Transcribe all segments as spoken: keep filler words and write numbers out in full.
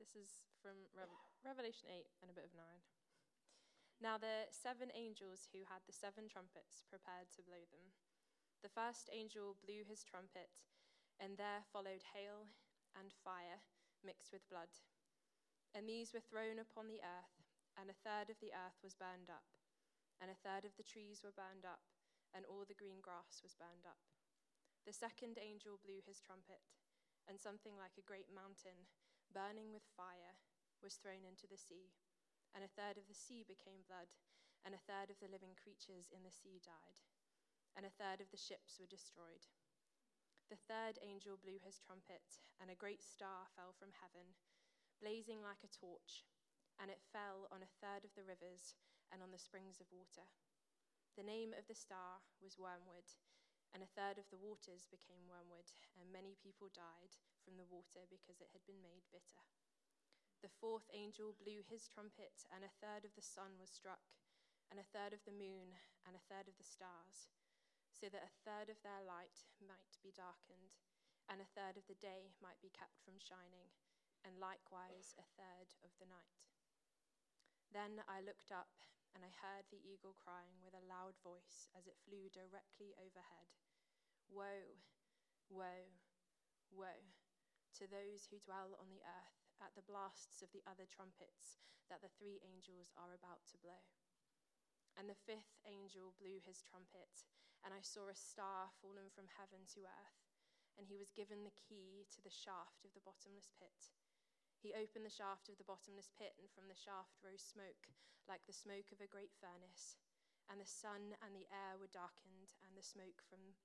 This is from Re- Revelation eight and a bit of nine. Now the seven angels who had the seven trumpets prepared to blow them. The first angel blew his trumpet, and there followed hail and fire mixed with blood. And these were thrown upon the earth, and a third of the earth was burned up, and a third of the trees were burned up, and all the green grass was burned up. The second angel blew his trumpet, and something like a great mountain, burning with fire, was thrown into the sea. And a third of the sea became blood, and a third of the living creatures in the sea died, and a third of the ships were destroyed. The third angel blew his trumpet, and a great star fell from heaven, blazing like a torch, and it fell on a third of the rivers and on the springs of water. The name of the star was Wormwood, and a third of the waters became wormwood, and many people died from the water because it had been made bitter. The fourth angel blew his trumpet, and a third of the sun was struck, and a third of the moon, and a third of the stars, so that a third of their light might be darkened, and a third of the day might be kept from shining, and likewise a third of the night. Then I looked up, and I heard the eagle crying with a loud voice as it flew directly overhead. Woe, woe, woe to those who dwell on the earth at the blasts of the other trumpets that the three angels are about to blow. And the fifth angel blew his trumpet, and I saw a star fallen from heaven to earth, and he was given the key to the shaft of the bottomless pit. He opened the shaft of the bottomless pit, and from the shaft rose smoke, like the smoke of a great furnace, and the sun and the air were darkened, and the smoke from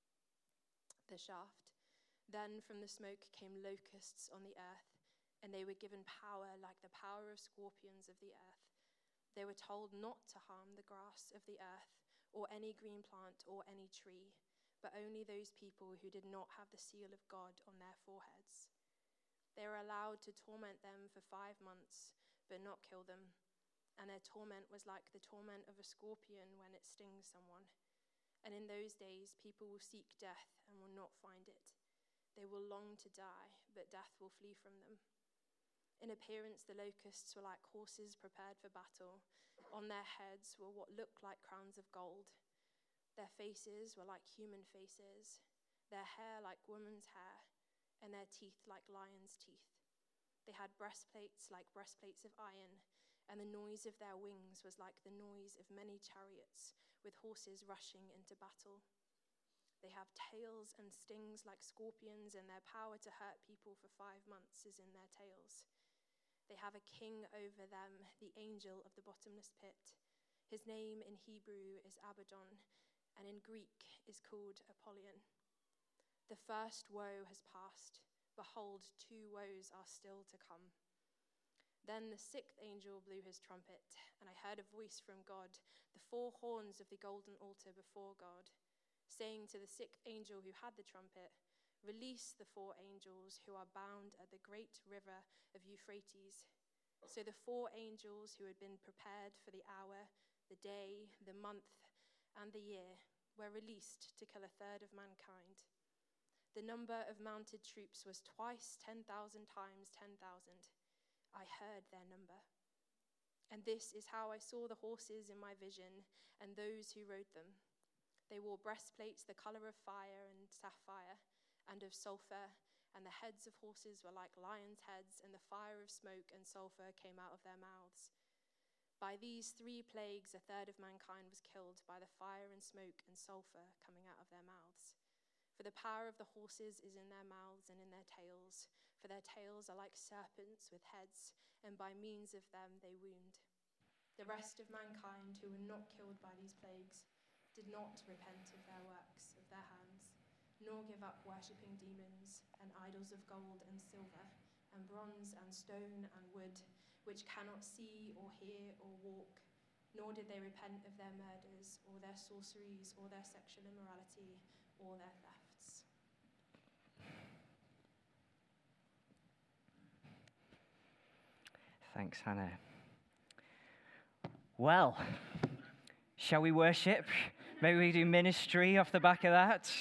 the shaft. Then from the smoke came locusts on the earth, and they were given power like the power of scorpions of the earth. They were told not to harm the grass of the earth, or any green plant, or any tree, but only those people who did not have the seal of God on their foreheads. They were allowed to torment them for five months, but not kill them, and their torment was like the torment of a scorpion when it stings someone. And in those days people will seek death and will not find it. They will long to die, but death will flee from them. In appearance, the locusts were like horses prepared for battle. On their heads were what looked like crowns of gold. Their faces were like human faces, their hair like women's hair, and their teeth like lions' teeth. They had breastplates like breastplates of iron, and the noise of their wings was like the noise of many chariots with horses rushing into battle. They have tails and stings like scorpions, and their power to hurt people for five months is in their tails. They have a king over them, the angel of the bottomless pit. His name in Hebrew is Abaddon, and in Greek is called Apollyon. The first woe has passed. Behold, two woes are still to come. Then the sixth angel blew his trumpet, and I heard a voice from God, the four horns of the golden altar before God, saying to the sixth angel who had the trumpet, "Release the four angels who are bound at the great river of Euphrates." So the four angels who had been prepared for the hour, the day, the month, and the year were released to kill a third of mankind. The number of mounted troops was twice ten thousand times ten thousand. I heard their number. And this is how I saw the horses in my vision and those who rode them. They wore breastplates the color of fire and sapphire and of sulfur, and the heads of horses were like lions' heads, and the fire of smoke and sulfur came out of their mouths. By these three plagues, a third of mankind was killed by the fire and smoke and sulfur coming out of their mouths. For the power of the horses is in their mouths and in their tails, for their tails are like serpents with heads, and by means of them they wound. The rest of mankind who were not killed by these plagues did not repent of their works of their hands, nor give up worshipping demons and idols of gold and silver and bronze and stone and wood, which cannot see or hear or walk, nor did they repent of their murders or their sorceries or their sexual immorality or their thefts. Thanks, Hannah. Well, shall we worship? Maybe we do ministry off the back of that.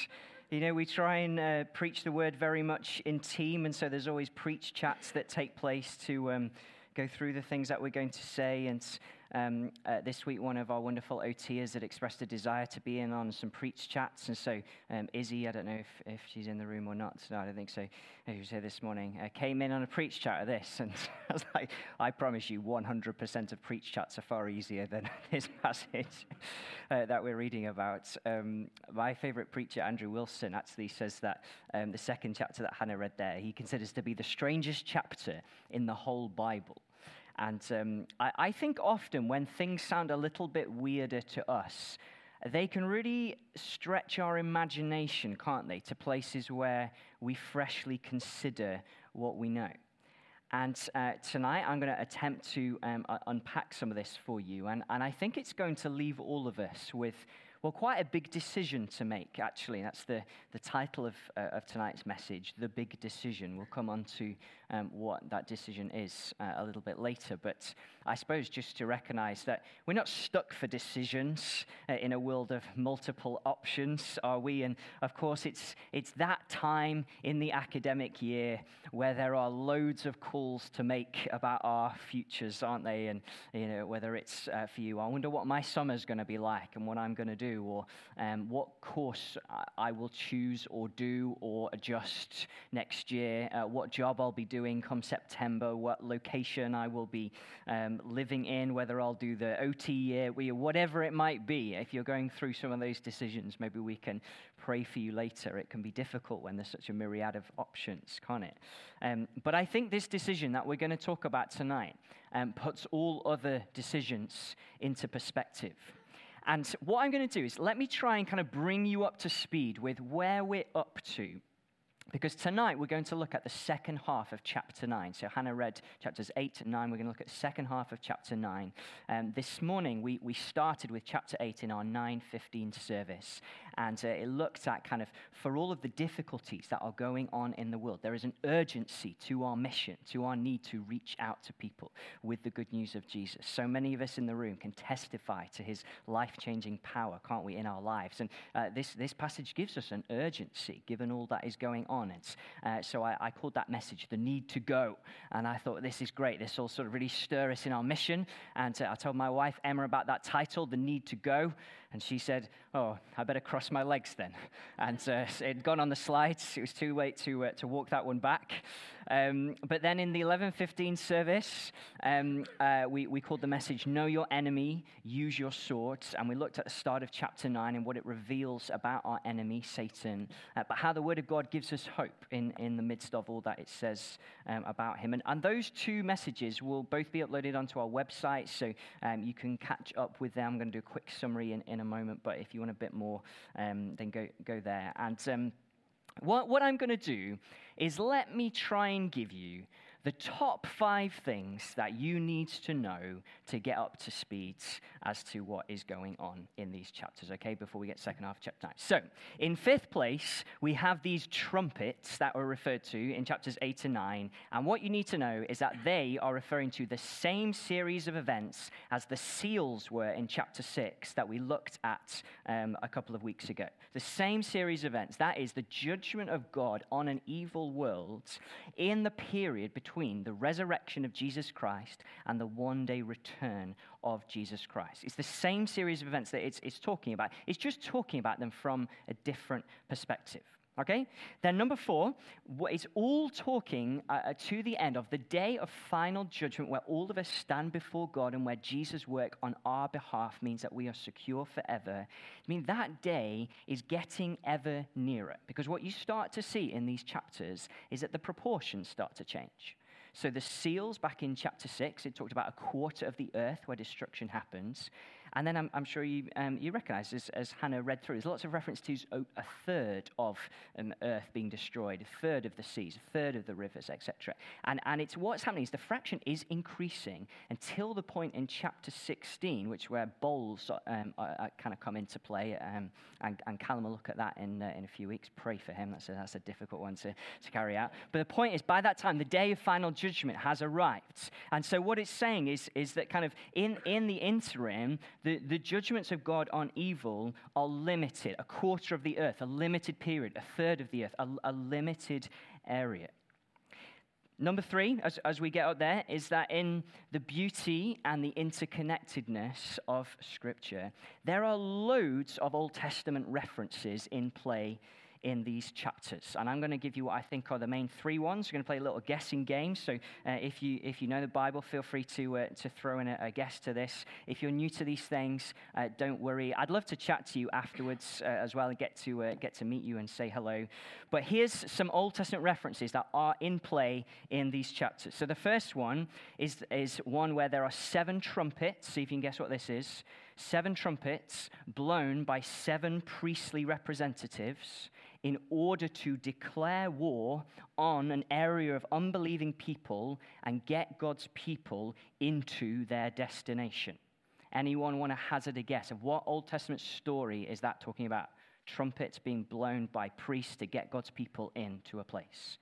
You know, we try and uh, preach the word very much in team, and so there's always preach chats that take place to um, go through the things that we're going to say. And um, uh, this week, one of our wonderful O Ters had expressed a desire to be in on some preach chats. And so um, Izzy, I don't know if, if she's in the room or not. No, I don't think so. She was here this morning, uh, came in on a preach chat of this. And I was like, I promise you, one hundred percent of preach chats are far easier than this passage uh, that we're reading about. Um, my favorite preacher, Andrew Wilson, actually says that um, the second chapter that Hannah read there, he considers to be the strangest chapter in the whole Bible. And um, I, I think often when things sound a little bit weirder to us, they can really stretch our imagination, can't they, to places where we freshly consider what we know. And uh, tonight I'm going to attempt to um, uh, unpack some of this for you. And, and I think it's going to leave all of us with, well, quite a big decision to make, actually. That's the, the title of, uh, of tonight's message, The Big Decision. We'll come on to um, what that decision is uh, a little bit later. But I suppose just to recognize that we're not stuck for decisions uh, in a world of multiple options, are we? And of course, it's it's that time in the academic year where there are loads of calls to make about our futures, aren't they? And you know, whether it's uh, for you, I wonder what my summer's going to be like and what I'm going to do, or um, what course I will choose or do or adjust next year, uh, what job I'll be doing come September, what location I will be um, living in, whether I'll do the O T year, whatever it might be. If you're going through some of those decisions, maybe we can pray for you later. It can be difficult when there's such a myriad of options, can't it? Um, but I think this decision that we're going to talk about tonight um, puts all other decisions into perspective. And what I'm going to do is let me try and kind of bring you up to speed with where we're up to. Because tonight we're going to look at the second half of chapter nine. So Hannah read chapters eight and nine. We're going to look at the second half of chapter nine. Um, this morning we, we started with chapter eight in our nine fifteen service. And uh, it looked at kind of, for all of the difficulties that are going on in the world, there is an urgency to our mission, to our need to reach out to people with the good news of Jesus. So many of us in the room can testify to his life-changing power, can't we, in our lives? And uh, this, this passage gives us an urgency, given all that is going on. It. Uh, so I, I called that message The Need to Go. And I thought, this is great. This will sort of really stir us in our mission. And uh, I told my wife, Emma, about that title, The Need to Go. And she said, oh, I better cross my legs then. And uh, it had gone on the slides. It was too late to uh, to walk that one back. Um, but then in the eleven fifteen service, um, uh, we, we called the message, Know Your Enemy, Use Your Sword. And we looked at the start of chapter nine and what it reveals about our enemy, Satan, uh, but how the Word of God gives us hope in, in the midst of all that it says um, about him. And, and those two messages will both be uploaded onto our website, so um, you can catch up with them. I'm going to do a quick summary in, in a moment, but if you want a bit more, um, then go go there. And um, what, what I'm going to do is let me try and give you the top five things that you need to know to get up to speed as to what is going on in these chapters, okay, before we get second half of chapter nine. So, in fifth place, we have these trumpets that were referred to in chapters eight and nine, and what you need to know is that they are referring to the same series of events as the seals were in chapter six that we looked at um, a couple of weeks ago. The same series of events, that is the judgment of God on an evil world in the period between between the resurrection of Jesus Christ and the one-day return of Jesus Christ. It's the same series of events that it's, it's talking about. It's just talking about them from a different perspective. Okay? Then number four, it's all talking uh, to the end of the day of final judgment where all of us stand before God and where Jesus' work on our behalf means that we are secure forever. I mean, that day is getting ever nearer because what you start to see in these chapters is that the proportions start to change. So the seals back in chapter six, it talked about a quarter of the earth where destruction happens. And then I'm, I'm sure you um, you recognize, as, as Hannah read through, there's lots of reference to a third of um, earth being destroyed, a third of the seas, a third of the rivers, et cetera. And, and it's what's happening is the fraction is increasing until the point in chapter sixteen, which where bowls um, are, are kind of come into play. Um, and, and Callum will look at that in uh, in a few weeks. Pray for him. That's a, that's a difficult one to, to carry out. But the point is, by that time, the day of final judgment has arrived. And so what it's saying is, is that kind of in, in the interim, The, the judgments of God on evil are limited, a quarter of the earth, a limited period, a third of the earth, a, a limited area. Number three, as, as we get up there, is that in the beauty and the interconnectedness of Scripture, there are loads of Old Testament references in play in these chapters. And I'm going to give you what I think are the main three ones. We're going to play a little guessing game. So uh, if you if you know the Bible, feel free to uh, to throw in a, a guess to this. If you're new to these things, uh, don't worry. I'd love to chat to you afterwards uh, as well and get to uh, get to meet you and say hello. But here's some Old Testament references that are in play in these chapters. So the first one is is one where there are seven trumpets. See if you can guess what this is. Seven trumpets blown by seven priestly representatives in order to declare war on an area of unbelieving people and get God's people into their destination. Anyone want to hazard a guess of what Old Testament story is that talking about? Trumpets being blown by priests to get God's people into a place.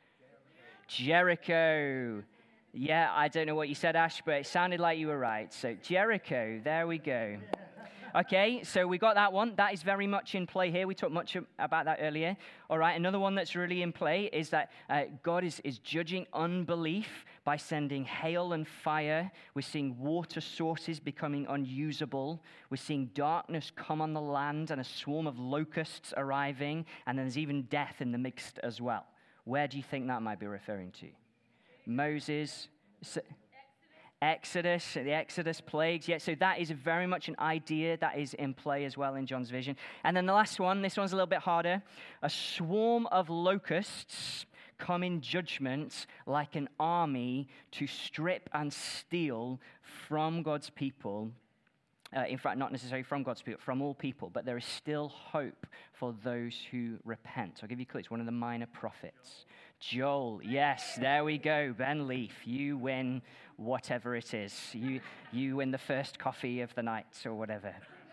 Jericho. Yeah, I don't know what you said, Ash, but it sounded like you were right. So Jericho, there we go. Okay, so we got that one. That is very much in play here. We talked much about that earlier. All right, another one that's really in play is that uh, God is, is judging unbelief by sending hail and fire. We're seeing water sources becoming unusable. We're seeing darkness come on the land and a swarm of locusts arriving. And then there's even death in the mix as well. Where do you think that might be referring to? Moses. So, Exodus, the Exodus plagues. Yeah, so that is very much an idea that is in play as well in John's vision. And then the last one, this one's a little bit harder. A swarm of locusts come in judgment like an army to strip and steal from God's people. Uh, in fact, not necessarily from God's people, from all people. But there is still hope for those who repent. I'll give you a clue. It's one of the minor prophets. Joel, yes, there we go. Ben Leaf, you win whatever it is. You you win the first coffee of the night or whatever.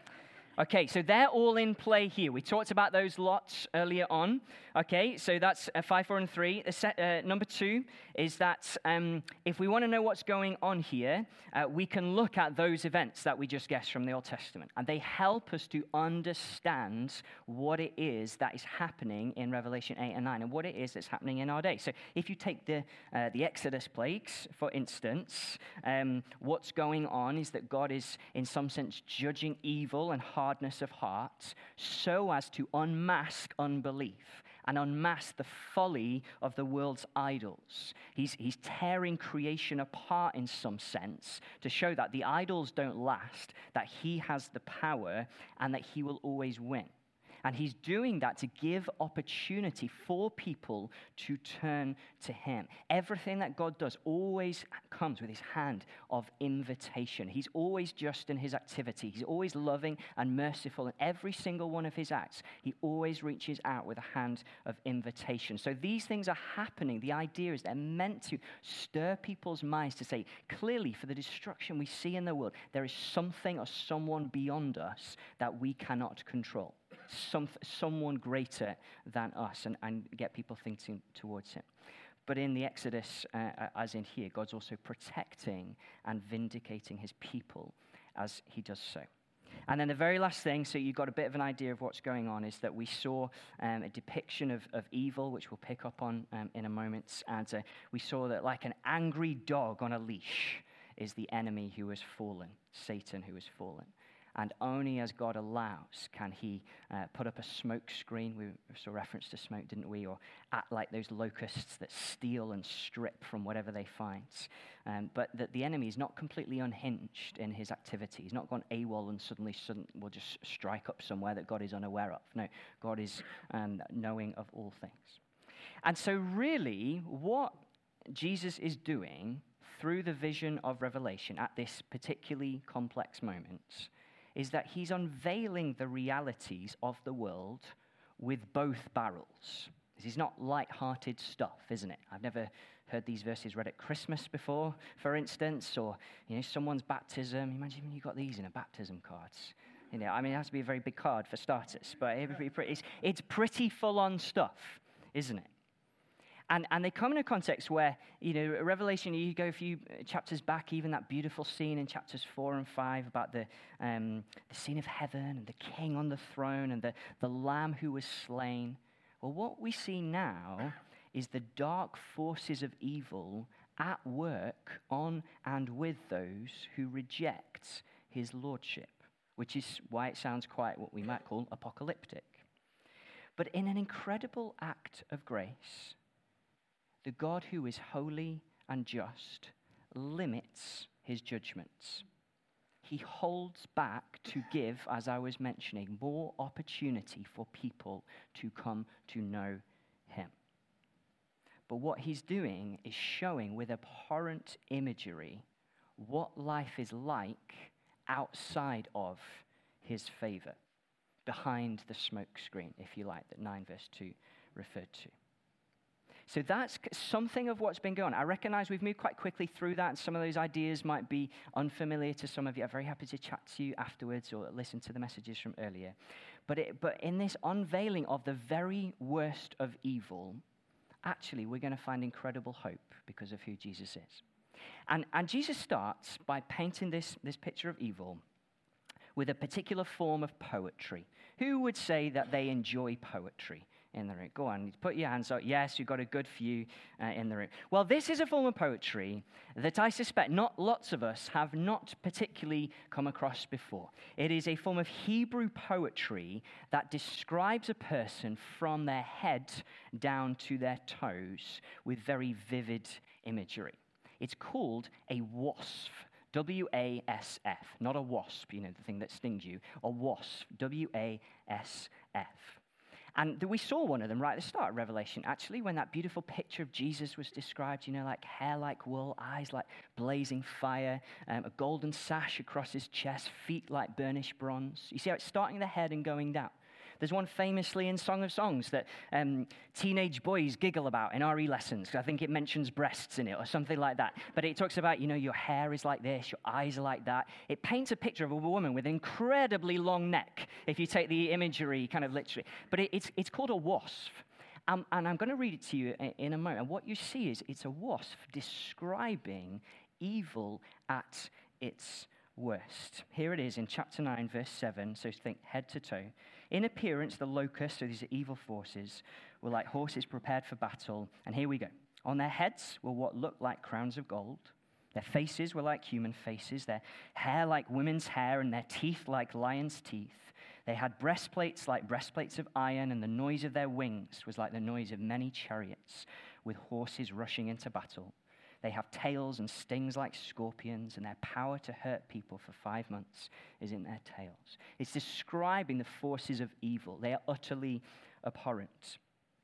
Okay, so they're all in play here. We talked about those lots earlier on. Okay, so that's uh, five, four, and three. Uh, set, uh, number two is that um, if we want to know what's going on here, uh, we can look at those events that we just guessed from the Old Testament, and they help us to understand what it is that is happening in Revelation eight and nine, and what it is that's happening in our day. So if you take the uh, the Exodus plagues, for instance, um, what's going on is that God is, in some sense, judging evil and hard hardness of heart so as to unmask unbelief and unmask the folly of the world's idols. He's, he's tearing creation apart in some sense to show that the idols don't last, that he has the power, and that he will always win. And he's doing that to give opportunity for people to turn to him. Everything that God does always comes with his hand of invitation. He's always just in his activity. He's always loving and merciful in every single one of his acts. He always reaches out with a hand of invitation. So these things are happening. The idea is they're meant to stir people's minds to say, clearly, for the destruction we see in the world, there is something or someone beyond us that we cannot control. Some, someone greater than us, and, and get people thinking towards him. But in the Exodus, uh, as in here, God's also protecting and vindicating his people as he does so. And then the very last thing, so you've got a bit of an idea of what's going on, is that we saw um, a depiction of, of evil, which we'll pick up on um, in a moment. And uh, we saw that like an angry dog on a leash is the enemy who has fallen, Satan who has fallen. And only as God allows can he uh, put up a smoke screen. We saw reference to smoke, didn't we? Or act like those locusts that steal and strip from whatever they find. Um, but that the enemy is not completely unhinged in his activity. He's not gone AWOL and suddenly sudden, will just strike up somewhere that God is unaware of. No, God is um, knowing of all things. And so really, what Jesus is doing through the vision of Revelation at this particularly complex moment is that he's unveiling the realities of the world with both barrels. This is not light-hearted stuff, isn't it? I've never heard these verses read at Christmas before, for instance, or you know, someone's baptism. Imagine when you got these in a baptism cards. You know, I mean, it has to be a very big card for starters, but it's, it's pretty full-on stuff, isn't it? And, and they come in a context where, you know, Revelation, you go a few chapters back, even that beautiful scene in chapters four and five about the, um, the scene of heaven and the king on the throne and the, the lamb who was slain. Well, what we see now is the dark forces of evil at work on and with those who reject his lordship, which is why it sounds quite what we might call apocalyptic. But in an incredible act of grace, the God who is holy and just limits his judgments. He holds back to give, as I was mentioning, more opportunity for people to come to know him. But what he's doing is showing with abhorrent imagery what life is like outside of his favor, behind the smoke screen, if you like, that nine verse two referred to. So that's something of what's been going on. I recognize we've moved quite quickly through that, and some of those ideas might be unfamiliar to some of you. I'm very happy to chat to you afterwards or listen to the messages from earlier. But, it, but in this unveiling of the very worst of evil, actually, we're going to find incredible hope because of who Jesus is. And, and Jesus starts by painting this, this picture of evil with a particular form of poetry. Who would say that they enjoy poetry in the room? Go on, put your hands up. Yes, you've got a good few uh, in the room. Well, this is a form of poetry that I suspect not lots of us have not particularly come across before. It is a form of Hebrew poetry that describes a person from their head down to their toes with very vivid imagery. It's called a wasf. W A S F, not a wasp, you know, the thing that stings you, a wasp, W A S F. And we saw one of them right at the start of Revelation, actually, when that beautiful picture of Jesus was described, you know, like hair like wool, eyes like blazing fire, um, a golden sash across his chest, feet like burnished bronze. You see how it's starting at the head and going down. There's one famously in Song of Songs that um, teenage boys giggle about in R E lessons. I think it mentions breasts in it or something like that. But it talks about, you know, your hair is like this, your eyes are like that. It paints a picture of a woman with an incredibly long neck, if you take the imagery kind of literally. But it, it's, it's called a wasp. Um, and I'm going to read it to you in, in a moment. And what you see is it's a wasp describing evil at its worst. Here it is in chapter nine, verse seven. So think head to toe. In appearance, the locusts, so these are evil forces, were like horses prepared for battle. And here we go. On their heads were what looked like crowns of gold. Their faces were like human faces, their hair like women's hair, and their teeth like lions' teeth. They had breastplates like breastplates of iron, and the noise of their wings was like the noise of many chariots with horses rushing into battle. They have tails and stings like scorpions, and their power to hurt people for five months is in their tails. It's describing the forces of evil. They are utterly abhorrent.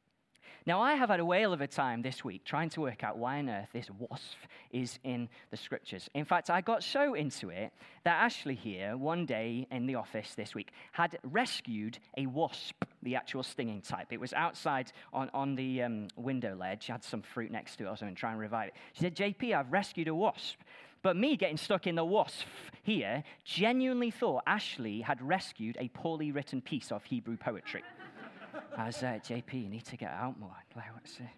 Now, I have had a whale of a time this week trying to work out why on earth this wasp is in the scriptures. In fact, I got so into it that Ashley here, one day in the office this week, had rescued a wasp, the actual stinging type. It was outside on, on the um, window ledge. Had some fruit next to it or something, try and revive it. She said, J P, I've rescued a wasp. But me getting stuck in the wasp here genuinely thought Ashley had rescued a poorly written piece of Hebrew poetry. I was like, J P, you need to get out more. Like, what's it?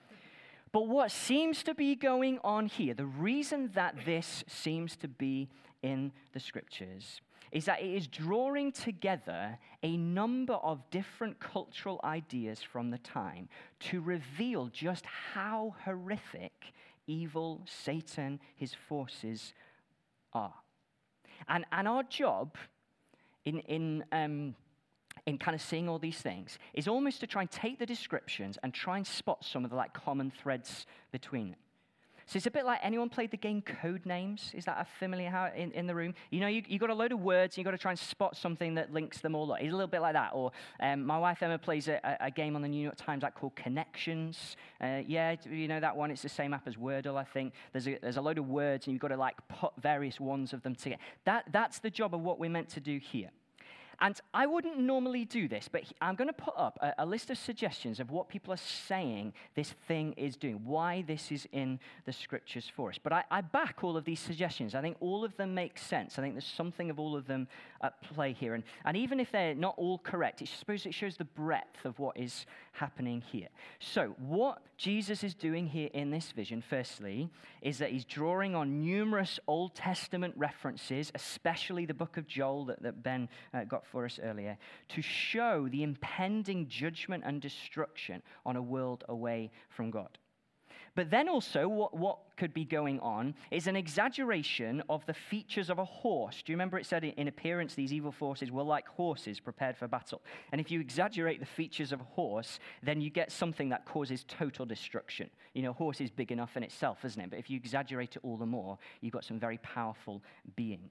But what seems to be going on here, the reason that this seems to be in the scriptures, is that it is drawing together a number of different cultural ideas from the time to reveal just how horrific evil, Satan, his forces are. And, and our job in... in um, in kind of seeing all these things, is almost to try and take the descriptions and try and spot some of the like common threads between them. So it's a bit like, anyone played the game Code Names? Is that a familiar how in, in the room? You know, you, you got a load of words, and you got to try and spot something that links them all up. It's a little bit like that. Or um, my wife Emma plays a, a game on the New York Times like called Connections. Uh, yeah, you know that one? It's the same app as Wordle, I think. There's a, there's a load of words, and you've got to like put various ones of them together. That, that's the job of what we're meant to do here. and I wouldn't normally do this, but he, I'm going to put up a, a list of suggestions of what people are saying this thing is doing, why this is in the scriptures for us. But I, I back all of these suggestions. I think all of them make sense. I think there's something of all of them at play here. And, and even if they're not all correct, I suppose it shows the breadth of what is happening here. So what Jesus is doing here in this vision, firstly, is that he's drawing on numerous Old Testament references, especially the book of Joel that, that Ben uh, got for us earlier, to show the impending judgment and destruction on a world away from God. But then also, what, what could be going on is an exaggeration of the features of a horse. Do you remember it said in appearance, these evil forces were like horses prepared for battle? And if you exaggerate the features of a horse, then you get something that causes total destruction. You know, a horse is big enough in itself, isn't it? But if you exaggerate it all the more, you've got some very powerful being.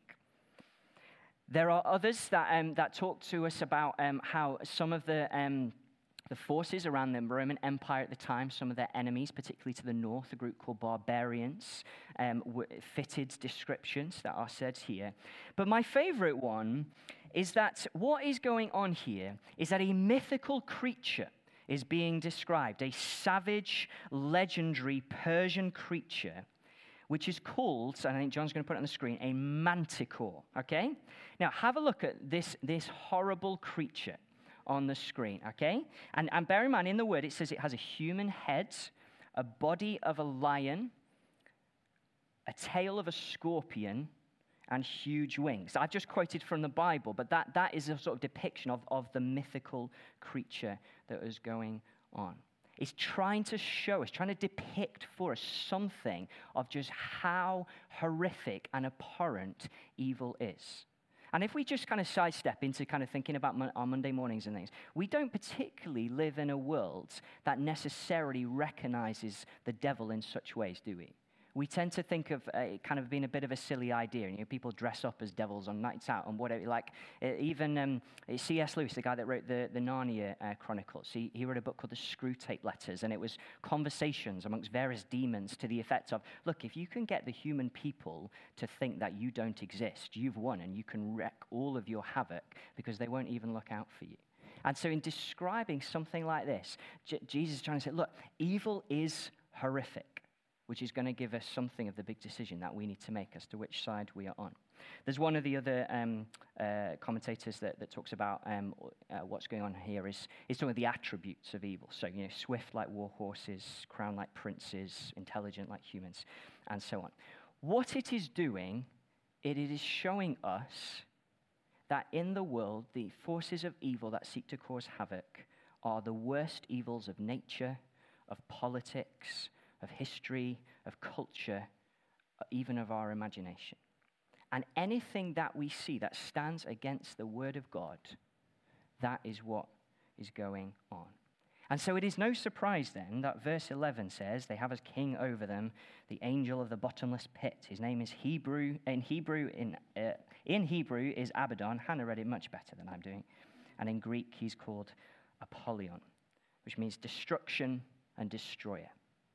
There are others that, um, that talk to us about um, how some of the... Um, The forces around the Roman Empire at the time, some of their enemies, particularly to the north, a group called barbarians, um, fitted descriptions that are said here. But my favorite one is that what is going on here is that a mythical creature is being described, a savage, legendary Persian creature, which is called, and I think John's going to put it on the screen, a manticore, okay? Now, have a look at this, this horrible creature on the screen, okay? And, and bear in mind, in the word, it says it has a human head, a body of a lion, a tail of a scorpion, and huge wings. I've just quoted from the Bible, but that, that is a sort of depiction of, of the mythical creature that is going on. It's trying to show us, trying to depict for us something of just how horrific and abhorrent evil is. And if we just kind of sidestep into kind of thinking about our Monday mornings and things, we don't particularly live in a world that necessarily recognizes the devil in such ways, do we? We tend to think of uh, it kind of being a bit of a silly idea. You know, people dress up as devils on nights out and whatever. Like uh, even um, C S Lewis, the guy that wrote the, the Narnia uh, Chronicles, he, he wrote a book called The Screwtape Letters, and it was conversations amongst various demons to the effect of, look, if you can get the human people to think that you don't exist, you've won, and you can wreak all of your havoc because they won't even look out for you. And so in describing something like this, J- Jesus is trying to say, look, evil is horrific, which is going to give us something of the big decision that we need to make as to which side we are on. There's one of the other um, uh, commentators that, that talks about um, uh, what's going on here is, is talking about the attributes of evil. So, you know, swift like war horses, crowned like princes, intelligent like humans, and so on. What it is doing, it, it is showing us that in the world, the forces of evil that seek to cause havoc are the worst evils of nature, of politics, of history, of culture, even of our imagination. And anything that we see that stands against the word of God, that is what is going on. And so it is no surprise then that verse eleven says, they have as king over them the angel of the bottomless pit. His name is Hebrew, in Hebrew, in, uh, in Hebrew is Abaddon. Hannah read it much better than I'm doing. And in Greek, he's called Apollyon, which means destruction and destroyer.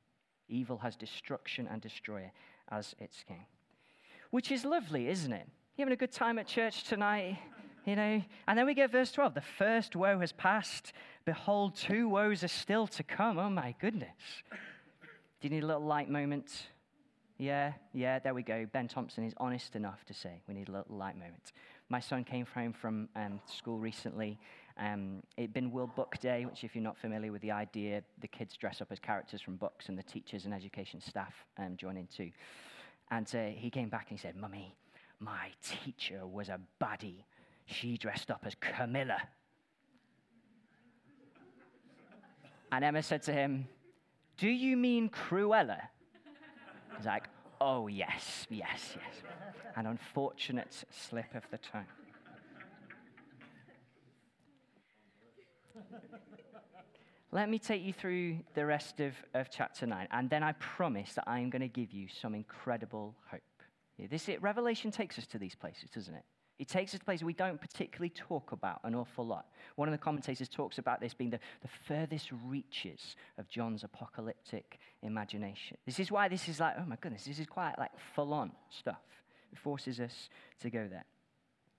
Evil has destruction and destroyer as its king. Which is lovely, isn't it? You having a good time at church tonight? You know? And then we get verse twelve. The first woe has passed. Behold, two woes are still to come. Oh my goodness. Do you need a little light moment? Yeah, yeah, there we go. Ben Thompson is honest enough to say we need a little light moment. My son came home from um, school recently. Um, it'd been World Book Day, which if you're not familiar with the idea, the kids dress up as characters from books and the teachers and education staff um, join in too. And uh, he came back and he said, Mummy, my teacher was a baddie. She dressed up as Camilla. And Emma said to him, do you mean Cruella? He's like, oh yes, yes, yes. An unfortunate slip of the tongue. Let me take you through the rest of, of chapter nine, and then I promise that I'm going to give you some incredible hope. Yeah, this it, Revelation takes us to these places, doesn't it? It takes us to places we don't particularly talk about an awful lot. One of the commentators talks about this being the, the furthest reaches of John's apocalyptic imagination. This is why this is like, oh my goodness, this is quite like full-on stuff. It forces us to go there.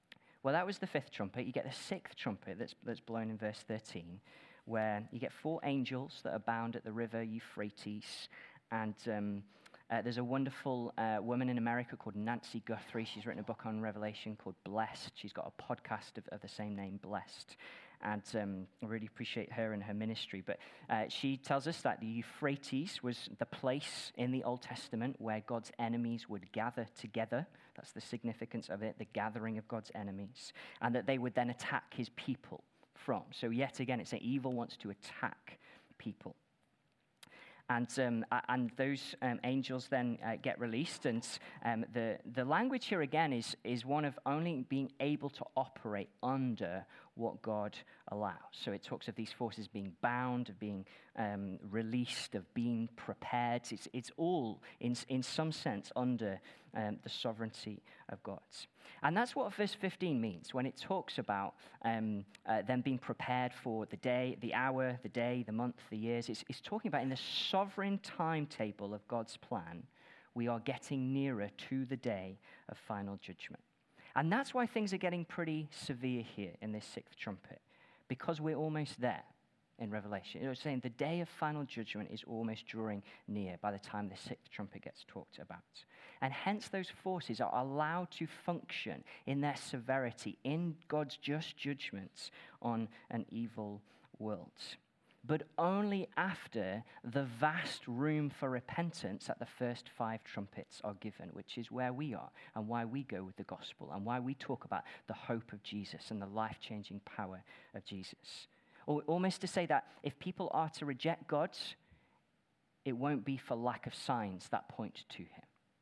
Well, that was the fifth trumpet. You get the sixth trumpet that's, that's blown in verse thirteen, where you get four angels that are bound at the river Euphrates. And um, uh, there's a wonderful uh, woman in America called Nancy Guthrie. She's written a book on Revelation called Blessed. She's got a podcast of, of the same name, Blessed. And um, I really appreciate her and her ministry. But uh, she tells us that the Euphrates was the place in the Old Testament where God's enemies would gather together. That's the significance of it, the gathering of God's enemies. And that they would then attack his people from. So yet again, it's saying evil wants to attack people. And um, and those um, angels then uh, get released, and um, the the language here again is is one of only being able to operate under what God allows. So it talks of these forces being bound, of being um, released, of being prepared. It's it's all in in some sense under um, the sovereignty of God. And that's what verse fifteen means when it talks about um, uh, them being prepared for the day, the hour, the day, the month, the years. It's, it's talking about in the sovereign timetable of God's plan, we are getting nearer to the day of final judgment. And that's why things are getting pretty severe here in this sixth trumpet, because we're almost there in Revelation. It was saying the day of final judgment is almost drawing near by the time the sixth trumpet gets talked about. And hence those forces are allowed to function in their severity, in God's just judgments on an evil world. But only after the vast room for repentance at the first five trumpets are given, which is where we are and why we go with the gospel and why we talk about the hope of Jesus and the life-changing power of Jesus. Or almost to say that if people are to reject God, it won't be for lack of signs that point to him.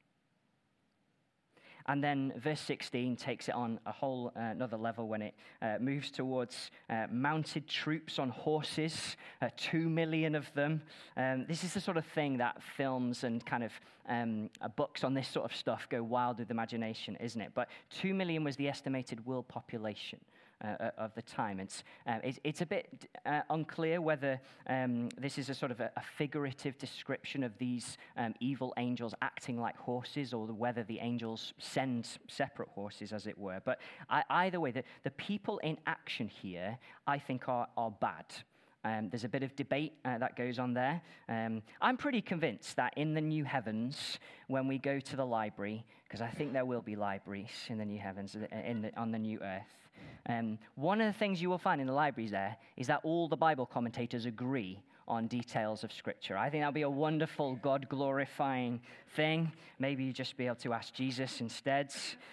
And then verse sixteen takes it on a whole uh, another level when it uh, moves towards uh, mounted troops on horses, uh, two million of them. Um, this is the sort of thing that films and kind of um, uh, books on this sort of stuff go wild with imagination, isn't it? But two million was the estimated world population Uh, of the time. It's, uh, it's, it's a bit uh, unclear whether um, this is a sort of a, a figurative description of these um, evil angels acting like horses, or whether the angels send separate horses, as it were. But I, either way, the, the people in action here, I think, are, are bad. Um, there's a bit of debate uh, that goes on there. Um, I'm pretty convinced that in the new heavens, when we go to the library, because I think there will be libraries in the new heavens, in the, on the new earth, Um, one of the things you will find in the libraries there is that all the Bible commentators agree on details of Scripture. I think that'll be a wonderful, God-glorifying thing. Maybe you just be able to ask Jesus instead.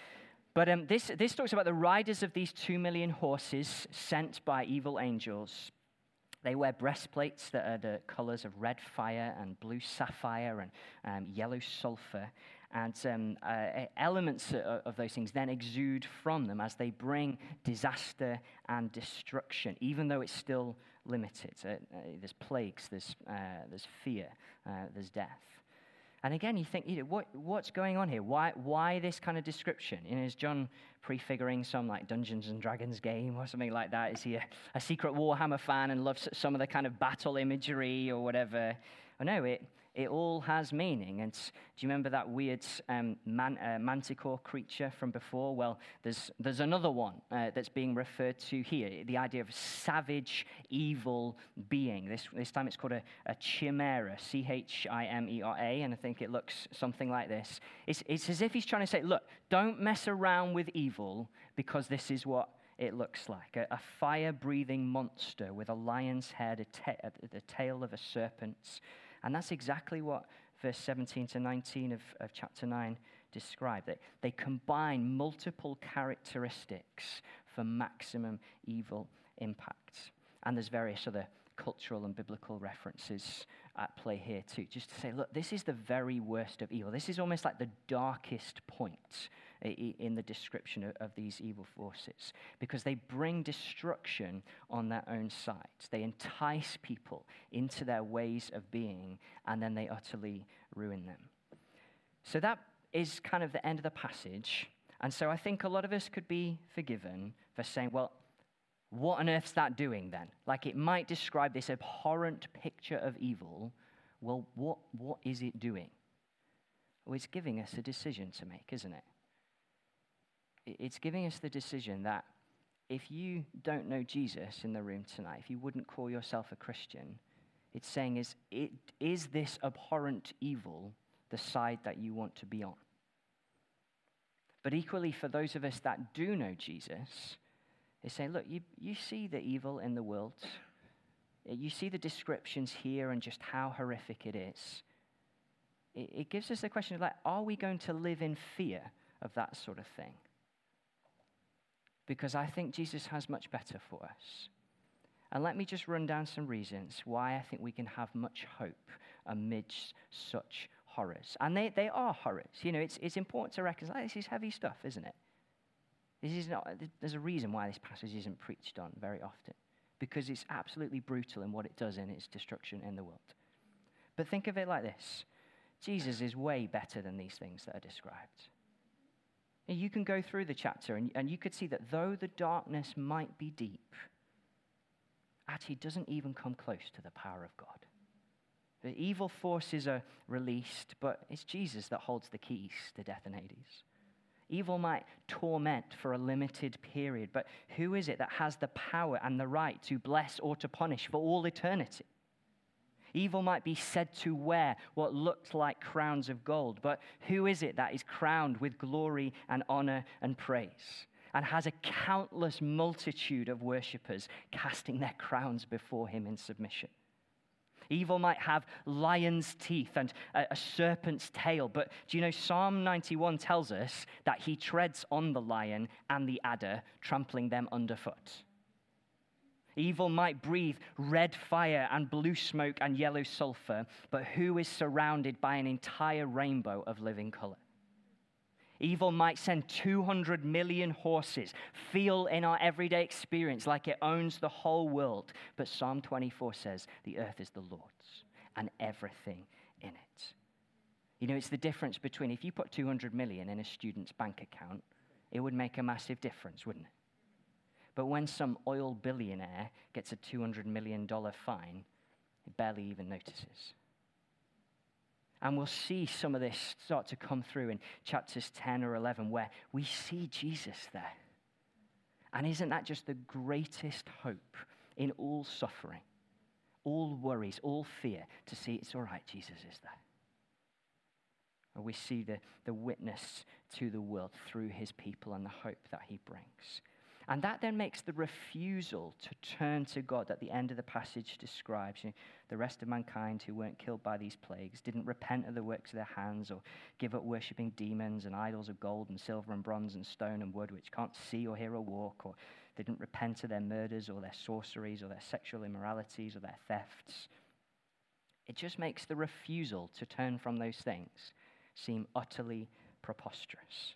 But um, this, this talks about the riders of these two million horses sent by evil angels. They wear breastplates that are the colors of red fire and blue sapphire and um, yellow sulfur. And um, uh, elements of, of those things then exude from them as they bring disaster and destruction, even though it's still limited. Uh, uh, there's plagues, there's, uh, there's fear, uh, there's death. And again, you think, you know, what, what's going on here? Why, why this kind of description? You know, is John prefiguring some like Dungeons and Dragons game or something like that? Is he a, a secret Warhammer fan and loves some of the kind of battle imagery or whatever? Oh, no, it... It all has meaning. And do you remember that weird um, man, uh, manticore creature from before? Well, there's there's another one uh, that's being referred to here, the idea of savage, evil being. This this time it's called a, a chimera, C H I M E R A, and I think it looks something like this. It's, it's as if he's trying to say, look, don't mess around with evil, because this is what it looks like. A, a fire-breathing monster with a lion's head, a ta- the tail of a serpent. And that's exactly what verse seventeen to nineteen of, of chapter nine describe. That they combine multiple characteristics for maximum evil impact. And there's various other cultural and biblical references at play here too, just to say, look, this is the very worst of evil. This is almost like the darkest point in the description of these evil forces, because they bring destruction on their own sides. They entice people into their ways of being, and then they utterly ruin them. So that is kind of the end of the passage. And so I think a lot of us could be forgiven for saying, well, what on earth's that doing then? Like, it might describe this abhorrent picture of evil. Well, what what is it doing? Well, it's giving us a decision to make, isn't it? it's giving us the decision that if you don't know Jesus in the room tonight, if you wouldn't call yourself a Christian, it's saying, is, it, is this abhorrent evil the side that you want to be on? But equally, for those of us that do know Jesus, it's saying, look, you, you see the evil in the world. You see the descriptions here and just how horrific it is. It, it gives us the question of, like, are we going to live in fear of that sort of thing? Because I think Jesus has much better for us. And let me just run down some reasons why I think we can have much hope amidst such horrors. And they, they are horrors. You know, it's, it's important to recognize this is heavy stuff, isn't it? This is not, there's a reason why this passage isn't preached on very often, because it's absolutely brutal in what it does in its destruction in the world. But think of it like this. Jesus is way better than these things that are described. You can go through the chapter and, and you could see that though the darkness might be deep, actually doesn't even come close to the power of God. The evil forces are released, but it's Jesus that holds the keys to death and Hades. Evil might torment for a limited period, but who is it that has the power and the right to bless or to punish for all eternity? Evil might be said to wear what looked like crowns of gold, but who is it that is crowned with glory and honor and praise, and has a countless multitude of worshippers casting their crowns before him in submission? Evil might have lion's teeth and a, a serpent's tail, but do you know Psalm ninety-one tells us that he treads on the lion and the adder, trampling them underfoot. Evil might breathe red fire and blue smoke and yellow sulfur, but who is surrounded by an entire rainbow of living color? Evil might send two hundred million horses, feel in our everyday experience like it owns the whole world. But Psalm twenty-four says, the earth is the Lord's and everything in it. You know, it's the difference between if you put two hundred million in a student's bank account, it would make a massive difference, wouldn't it? But when some oil billionaire gets a two hundred million dollars fine, it barely even notices. And we'll see some of this start to come through in chapters ten or eleven, where we see Jesus there. And isn't that just the greatest hope in all suffering, all worries, all fear, to see it's all right, Jesus is there. Or we see the, the witness to the world through his people and the hope that he brings. And that then makes the refusal to turn to God that the end of the passage describes. You know, the rest of mankind who weren't killed by these plagues didn't repent of the works of their hands or give up worshipping demons and idols of gold and silver and bronze and stone and wood, which can't see or hear or walk, or they didn't repent of their murders or their sorceries or their sexual immoralities or their thefts. It just makes the refusal to turn from those things seem utterly preposterous.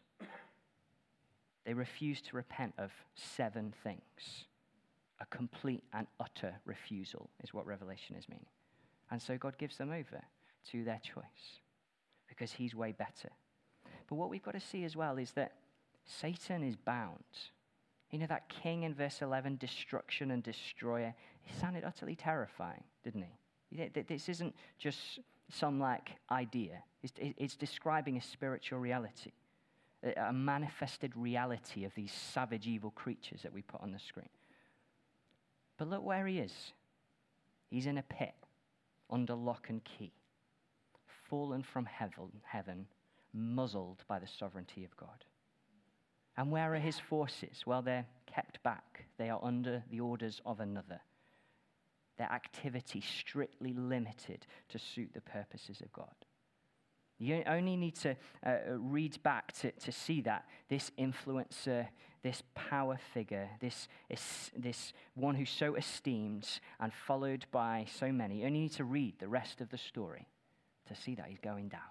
They refuse to repent of seven things. A complete and utter refusal is what Revelation is meaning. And so God gives them over to their choice because he's way better. But what we've got to see as well is that Satan is bound. You know that king in verse eleven, destruction and destroyer, he sounded utterly terrifying, didn't he? This isn't just some like idea. It's, it's describing a spiritual reality. A manifested reality of these savage, evil creatures that we put on the screen. But look where he is. He's in a pit, under lock and key, fallen from heaven, heaven, muzzled by the sovereignty of God. And where are his forces? Well, they're kept back. They are under the orders of another. Their activity strictly limited to suit the purposes of God. You only need to uh, read back to, to see that this influencer, this power figure, this, this one who's so esteemed and followed by so many, you only need to read the rest of the story to see that he's going down.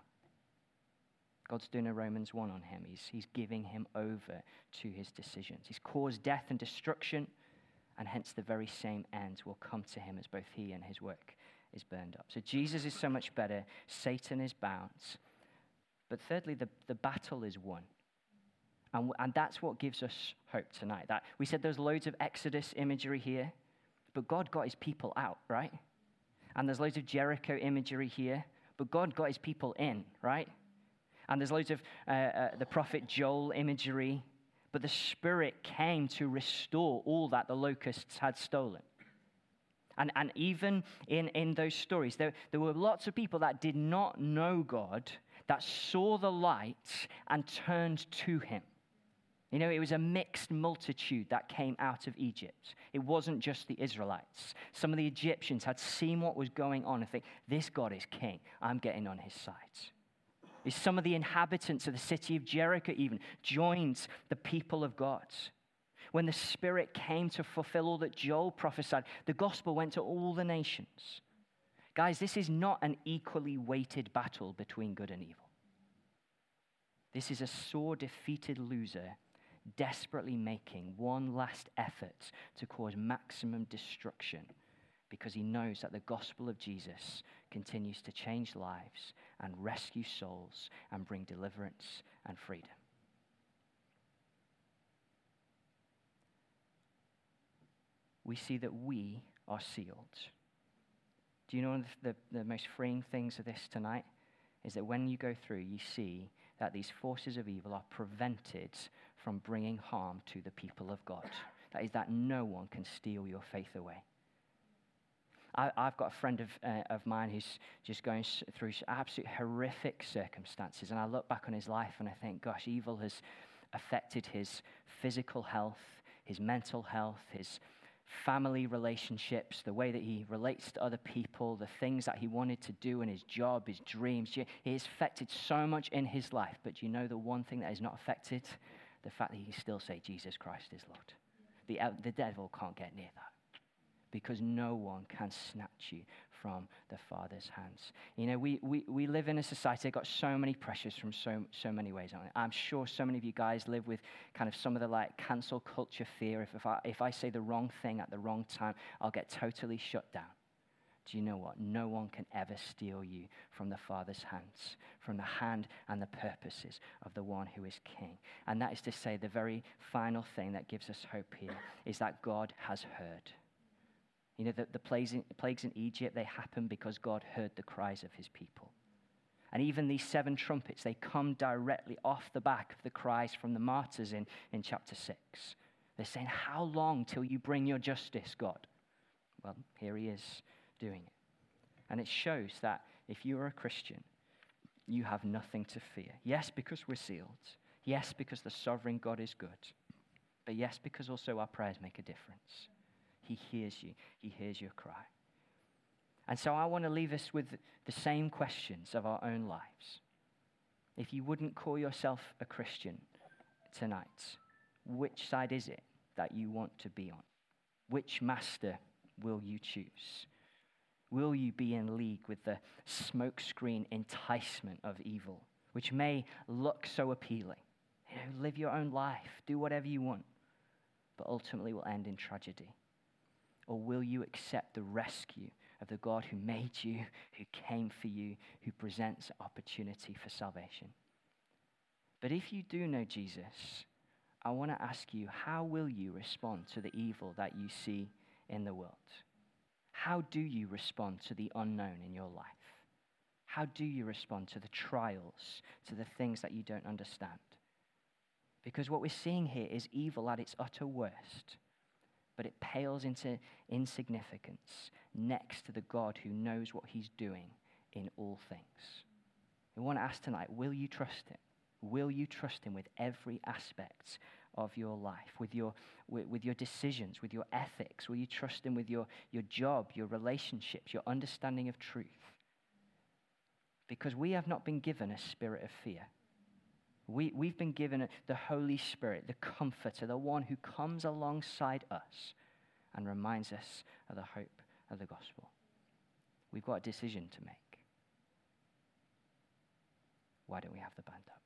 God's doing a Romans one on him. He's, he's giving him over to his decisions. He's caused death and destruction, and hence the very same end will come to him as both he and his work is burned up. So Jesus is so much better. Satan is bound. But thirdly, the, the battle is won. And, and that's what gives us hope tonight. That we said there's loads of Exodus imagery here, but God got his people out, right? And there's loads of Jericho imagery here, but God got his people in, right? And there's loads of uh, uh, the prophet Joel imagery, but the Spirit came to restore all that the locusts had stolen. And, and even in, in those stories, there, there were lots of people that did not know God, that saw the light and turned to him. You know, it was a mixed multitude that came out of Egypt. It wasn't just the Israelites. Some of the Egyptians had seen what was going on and think, this God is king. I'm getting on his side. Some of the inhabitants of the city of Jericho even joined the people of God. When the Spirit came to fulfill all that Joel prophesied, the gospel went to all the nations. Guys, this is not an equally weighted battle between good and evil. This is a sore-defeated loser desperately making one last effort to cause maximum destruction because he knows that the gospel of Jesus continues to change lives and rescue souls and bring deliverance and freedom. We see that we are sealed. Do you know one of the, the, the most freeing things of this tonight? Is that when you go through, you see that these forces of evil are prevented from bringing harm to the people of God. That is, that no one can steal your faith away. I, I've got a friend of, uh, of mine who's just going through absolute horrific circumstances, and I look back on his life and I think, gosh, evil has affected his physical health, his mental health, his family relationships, the way that he relates to other people, the things that he wanted to do in his job, his dreams. It has affected so much in his life. But you know the one thing that is not affected? The fact that he can still say Jesus Christ is Lord. The, uh, the devil can't get near that because no one can snatch you from the Father's hands. You know, we, we, we live in a society that got so many pressures from so so many ways on it. I'm sure so many of you guys live with kind of some of the like cancel culture fear. If, if, I, if I say the wrong thing at the wrong time, I'll get totally shut down. Do you know what? No one can ever steal you from the Father's hands, from the hand and the purposes of the one who is King. And that is to say, the very final thing that gives us hope here is that God has heard. You know, the, the plagues, in, the plagues in Egypt, they happen because God heard the cries of his people. And even these seven trumpets, they come directly off the back of the cries from the martyrs in, in chapter six. They're saying, how long till you bring your justice, God? Well, here he is doing it. And it shows that if you are a Christian, you have nothing to fear. Yes, because we're sealed. Yes, because the sovereign God is good. But yes, because also our prayers make a difference. He hears you. He hears your cry. And so I want to leave us with the same questions of our own lives. If you wouldn't call yourself a Christian tonight, which side is it that you want to be on? Which master will you choose? Will you be in league with the smokescreen enticement of evil, which may look so appealing? You know, live your own life, do whatever you want, but ultimately will end in tragedy. Or will you accept the rescue of the God who made you, who came for you, who presents opportunity for salvation? But if you do know Jesus, I want to ask you, how will you respond to the evil that you see in the world? How do you respond to the unknown in your life? How do you respond to the trials, to the things that you don't understand? Because what we're seeing here is evil at its utter worst. But it pales into insignificance next to the God who knows what he's doing in all things. We want to ask tonight, will you trust him? Will you trust him with every aspect of your life, with your, with, with your decisions, with your ethics? Will you trust him with your, your job, your relationships, your understanding of truth? Because we have not been given a spirit of fear. We, we've been given the Holy Spirit, the Comforter, the one who comes alongside us and reminds us of the hope of the gospel. We've got a decision to make. Why don't we have the band up?